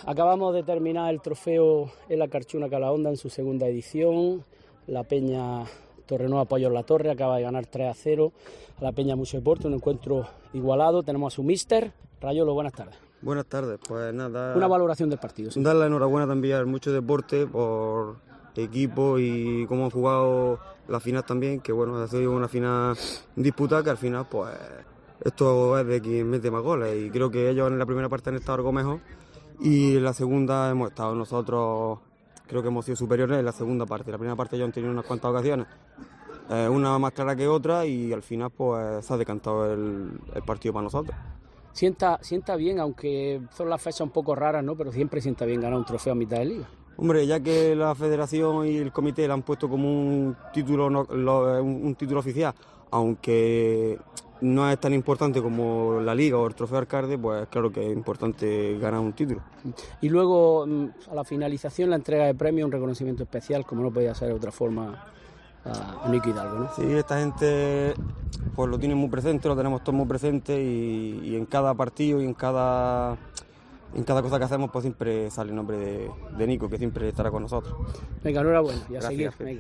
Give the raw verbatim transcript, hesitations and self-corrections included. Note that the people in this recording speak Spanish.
Acabamos de terminar el trofeo en la Carchuna Calahonda en su segunda edición. La Peña Torrenueva Pollos La Torre acaba de ganar tres a cero a la Peña Mucho Deporte, un encuentro igualado. Tenemos a su míster, Rayolo, buenas tardes. Buenas tardes, pues nada... Una valoración del partido. ¿Sí? Dar la enhorabuena también al Mucho Deporte por equipo y cómo han jugado la final también, que bueno, ha sido una final disputada que al final pues esto es de quien mete más goles y creo que ellos en la primera parte han estado algo mejor y en la segunda hemos estado nosotros, creo que hemos sido superiores en la segunda parte. La primera parte ellos han tenido unas cuantas ocasiones, eh, una más clara que otra y al final pues se ha decantado el, el partido para nosotros. Sienta, sienta bien, aunque son las fechas un poco raras, ¿no? Pero siempre sienta bien ganar un trofeo a mitad de liga. Hombre, ya que la federación y el comité le han puesto como un título, no, lo, un, un título oficial, aunque no es tan importante como la liga o el trofeo Arcade, pues claro que es importante ganar un título. Y luego, a la finalización, la entrega de premios, un reconocimiento especial, como no podía ser de otra forma, a Nico Hidalgo, ¿no? Sí, esta gente pues lo tiene muy presente, lo tenemos todos muy presente y, y en cada partido y en cada... En cada cosa que hacemos pues siempre sale el nombre de, de Nico, que siempre estará con nosotros. Venga, enhorabuena y a Gracias, seguir. Pepe. Venga.